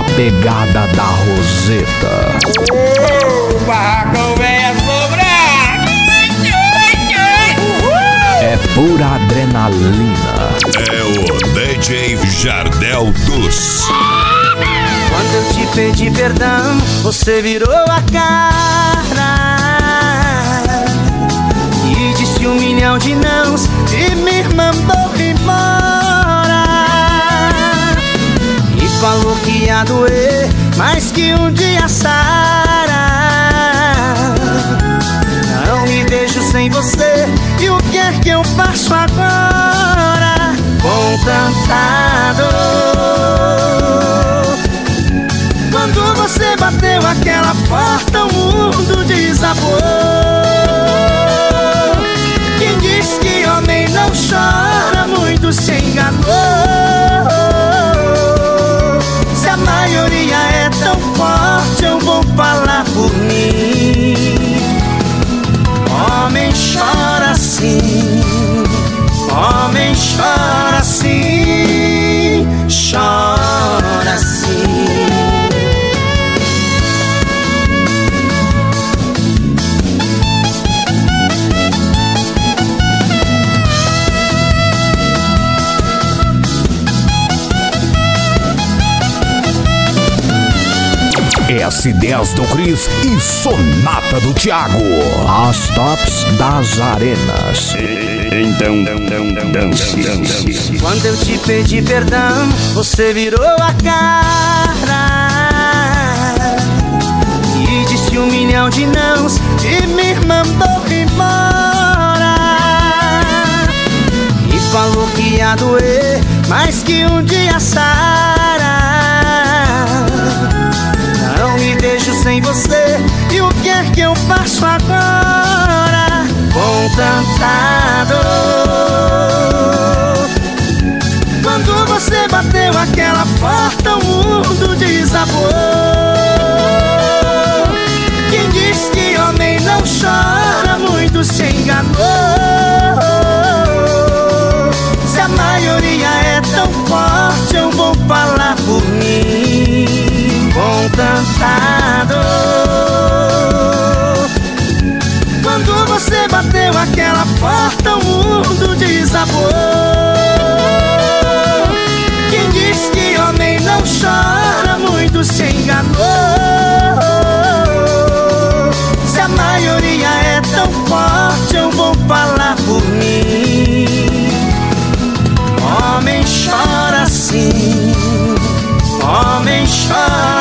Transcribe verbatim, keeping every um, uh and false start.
na pegada da Roseta. O barracão vem a sobrar. É pura adrenalina. É o D J Jardel dos. Quando eu te pedi perdão, você virou a cara e disse um milhão de nãos e me mandou embora. E falou que ia doer, mas que um dia sara. Não me deixo sem você, e o que é que eu faço agora? Com tanta dor. Quando você bateu aquela porta, o mundo desabou. Quem diz que homem não chora, muito se enganou. Se a maioria é tão forte, eu vou falar por mim. Homem chora sim, homem chora sim, chora sim. S dez do Cris e Sonata do Thiago. As tops das arenas. Então, dance, dance. Quando eu te pedi perdão, você virou a cara e disse um milhão de nãos e me mandou embora. E falou que ia doer, mas que um dia sara. Não me deixo sem você, e o que é que eu faço agora? Com tanta dor. Quando você bateu aquela porta, o mundo desabou. Quem diz que homem não chora, muito se enganou. Se a maioria é tão forte, eu vou falar por mim. Com tanta dor. Quando você bateu aquela porta, o mundo desabou. Quem diz que homem não chora, muito se enganou. Se a maioria é tão forte, eu vou falar por mim. Homem chora sim, homem chora